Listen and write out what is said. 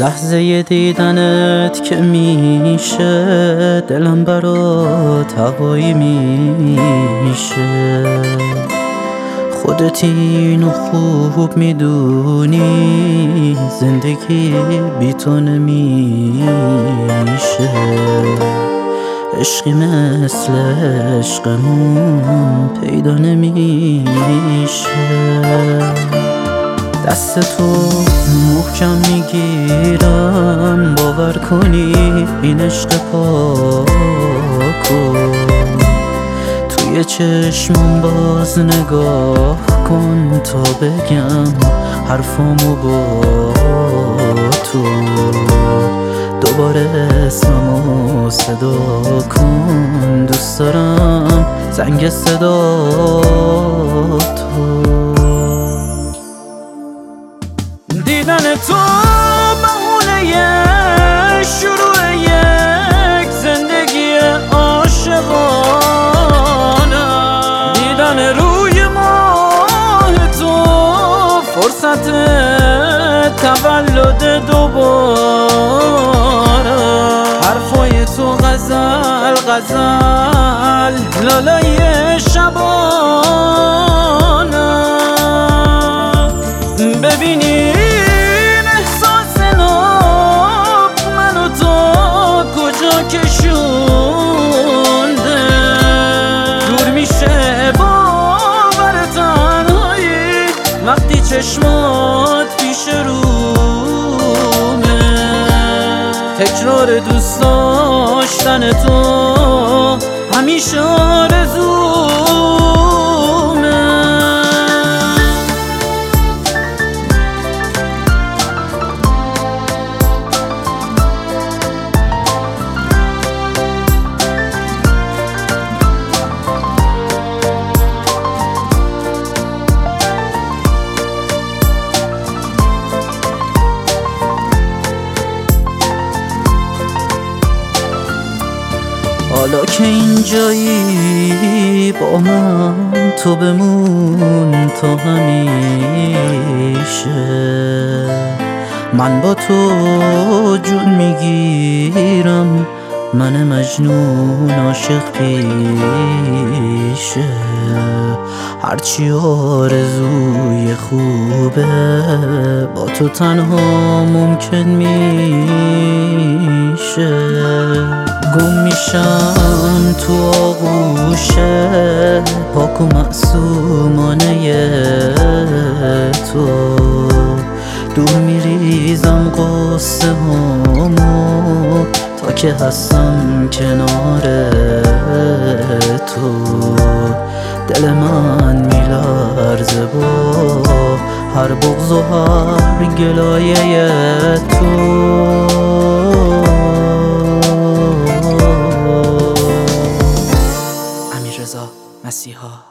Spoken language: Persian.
لحظه دیدنت که میشه دلم برات هوایی میشه. خودت اینو خوب میدونی زندگی بی تو نمیشه. عشقی مثل عشقمون پیدا نمیشه. دست تو محکم میگیرم باور کنی این عشق پاکو. توی چشمم باز نگاه کن تا بگم حرفامو با تو. دوباره اسممو صدا کن، دوست دارم زنگ صدا تو. دیدن تو بهونه شروع یک زندگی عاشقانه. دیدن روی ماه تو فرصت تولد دوباره. حرفای تو غزل غزل لالای شبانه. ببینی کشونده دور میشه باور تنهایی وقتی چشمات پیش رومه. تکرار دوست داشتن تو همیشه آرزومه. حالا که اینجایی با من تو بمون تا همیشه. من با تو جون میگیرم، من مجنون عاشق پیشه. هرچی آرزوی خوبه با تو تنها ممکن میشه. گم میشم تو آغوشه پاک و معصومانه تو. دور میریزم قصه هامو تا که هستم کنار تو. دل من میلرزه با هر بغض و هر گلایه تو. مسیحا